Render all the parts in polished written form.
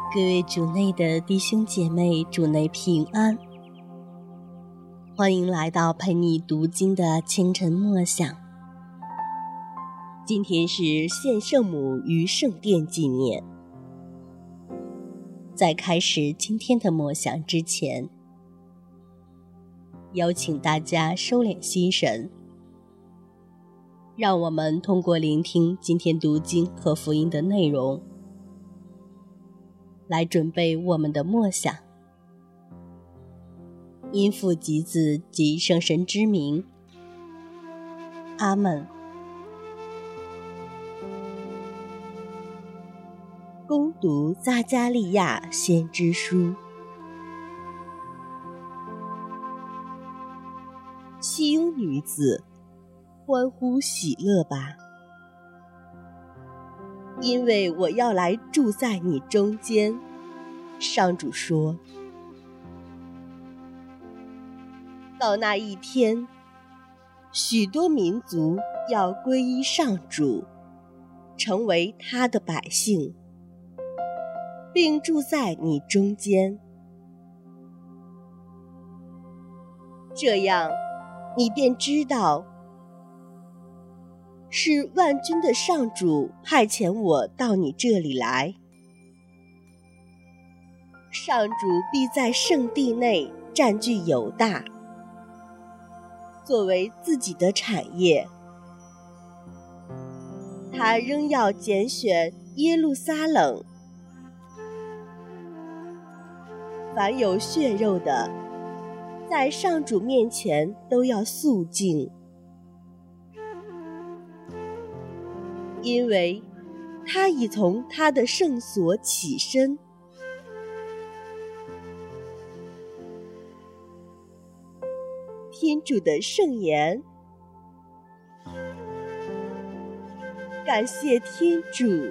各位主内的弟兄姐妹，主内平安，欢迎来到陪你读经的清晨默想。今天是献圣母于圣殿纪念。在开始今天的默想之前，邀请大家收敛心神，让我们通过聆听今天读经和福音的内容，来准备我们的默想。因父及子及圣神之名，阿们。恭读撒迦利亚先知书。西雍女子，欢呼喜乐吧，因为我要来住在你中间。上主说，到那一天，许多民族要皈依上主，成为他的百姓，并住在你中间。这样，你便知道，是万军的上主派遣我到你这里来。上主必在圣地内占据犹大，作为自己的产业。他仍要拣选耶路撒冷，凡有血肉的，在上主面前都要肃静，因为他已从他的圣所起身。天主的圣言。感谢天主。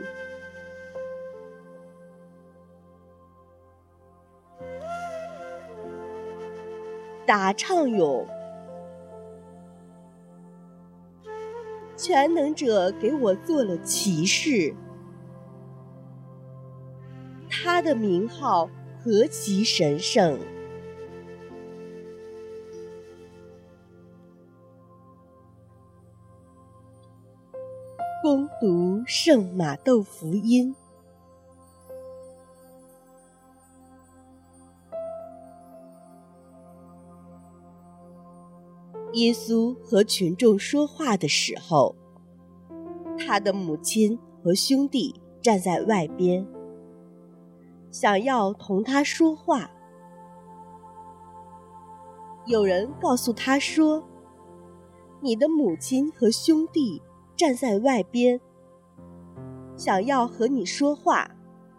答唱咏。全能者给我做了启示，他的名号何其神圣。恭读圣马窦福音。耶稣和群众说话的时候，他的母亲和兄弟站在外边，想要同他说话。有人告诉他说，你的母亲和兄弟站在外边，想要和你说话。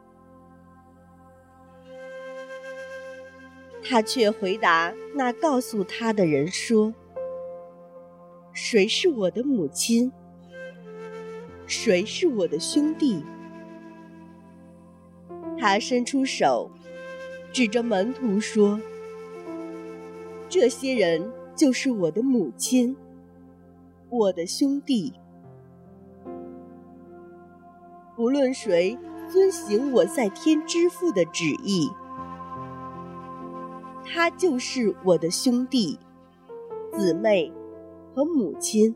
他却回答那告诉他的人说，谁是我的母亲？谁是我的兄弟？他伸出手，指着门徒说，这些人就是我的母亲，我的兄弟。不论谁遵行我在天之父的旨意，他就是我的兄弟、姊妹和母亲。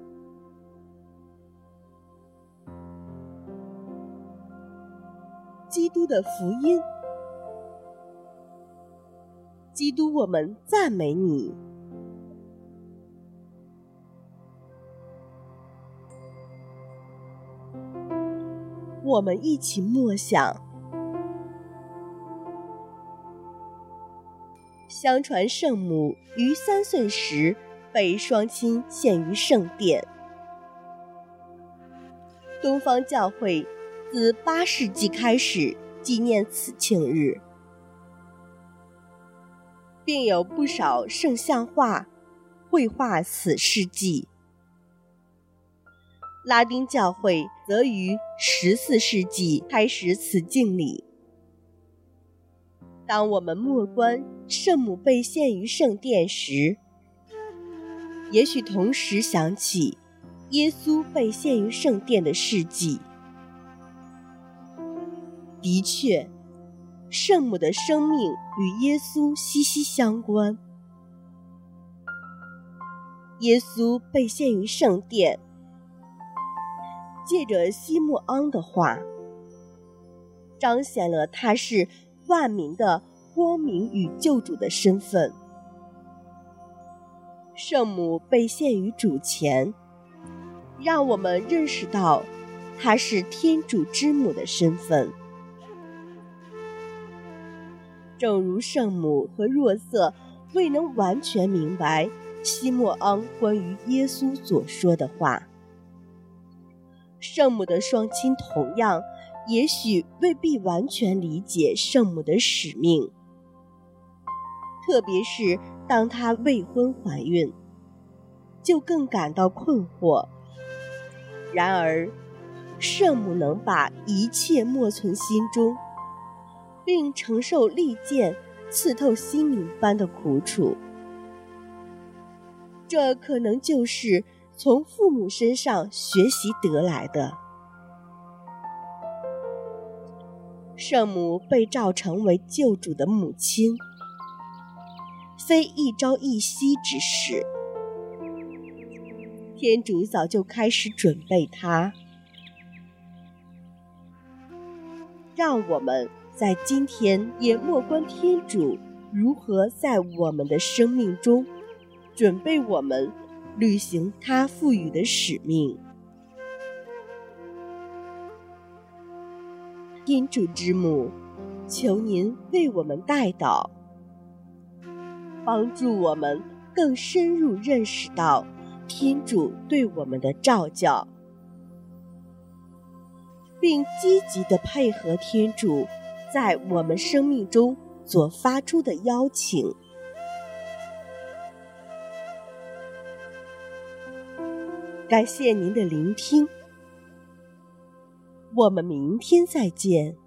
基督的福音。基督，我们赞美你。我们一起默想。相传圣母于3岁时被双亲献于圣殿。东方教会自8世纪开始纪念此庆日，并有不少圣像画绘画此事迹。拉丁教会则于14世纪开始此敬礼。当我们默观圣母被献于圣殿时，也许同时想起耶稣被献于圣殿的事迹。的确， 圣母的生命与耶稣息息相关。耶稣被献于圣殿，借着西默盎的话，彰显了他是万民的光明与救主的身份。圣母被献于主前，让我们认识到她是天主之母的身份。正如圣母和若瑟未能完全明白西默盎关于耶稣所说的话，圣母的双亲同样也许未必完全理解圣母的使命，特别是当她未婚怀孕，就更感到困惑。然而，圣母能把一切默存心中，并承受利剑刺透心灵般的苦楚。这可能就是从父母身上学习得来的。圣母被召成为救主的母亲，非一朝一夕之事。天主早就开始准备她，让我们在今天也默观天主如何在我们的生命中准备我们履行他赋予的使命。天主之母，求您为我们代祷，帮助我们更深入认识到天主对我们的召叫，并积极地配合天主在我们生命中所发出的邀请。感谢您的聆听，我们明天再见。